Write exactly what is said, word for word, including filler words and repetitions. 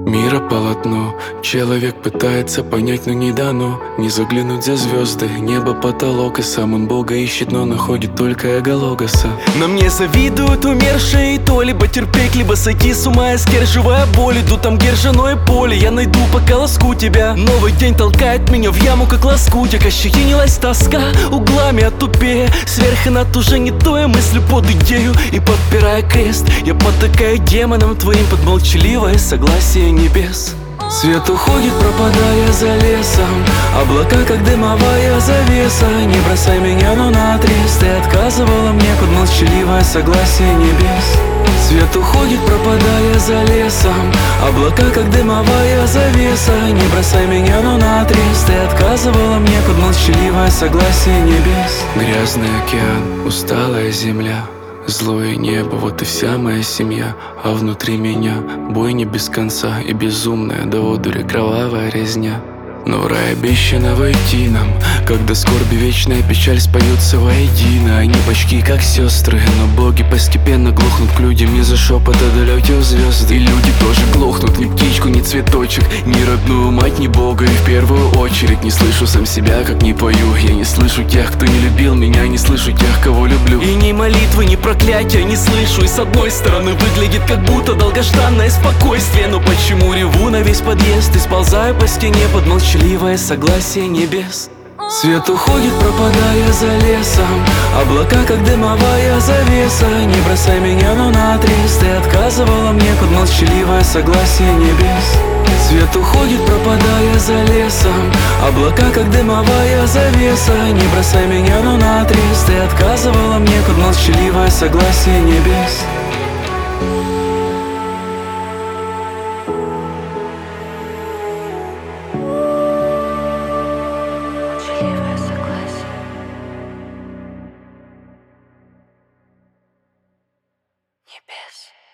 Мира полотно, человек пытается понять, но не дано. Не заглянуть за звезды, небо потолок. И сам он Бога ищет, но находит только эгологоса. На мне завидуют умершие, и то либо терпеть, либо сойти с ума, сдерживая боль. Иду там, где ржаное поле, я найду по колоску тебя. Новый день толкает меня в яму, как лоскутик. Ощетинилась тоска, углами отупея. Сверху над уже не то, я мыслю под идею. И подпирая крест, я потакаю демонам твоим под молчаливое согласие небес. Свет уходит, пропадая за лесом, облака, как дымовая завеса. Не бросай меня, но наотрез, ты отказывала мне под молчаливое согласие небес. Свет уходит, пропадая за лесом, облака, как дымовая завеса. Не бросай меня, но наотрез, ты отказывала мне под молчаливое согласие небес. Грязный океан, усталая земля, злое небо, вот и вся моя семья. А внутри меня бойня без конца и безумная до одури кровавая резня. Но в рай обещано войти нам, когда скорби вечная печаль споются воедино. Они почти как сестры, но боги постепенно глохнут к людям из-за шепота далеких звезд. И люди тоже глохнут, ни птичку, ни цветочек, ни родную мать, ни бога. И в первую очередь не слышу сам себя, как не пою. Я не слышу тех, кто не любил меня, не слышу тех, кого люблю. И ни молитвы, ни проклятия не слышу. И с одной стороны выглядит как будто долгожданное спокойствие. Но почему реву на весь подъезд и сползаю по стене под молчаливое согласие небес? Свет уходит, пропадая за лесом, облака, как дымовая завеса. Не бросай меня, но наотрез, ты отказывала мне под молчаливое согласие небес. Свет уходит, пропадая за лесом, облака, как дымовая завеса. Не бросай меня, но наотрез, ты отказывала мне под молчаливое согласие небес. Небес.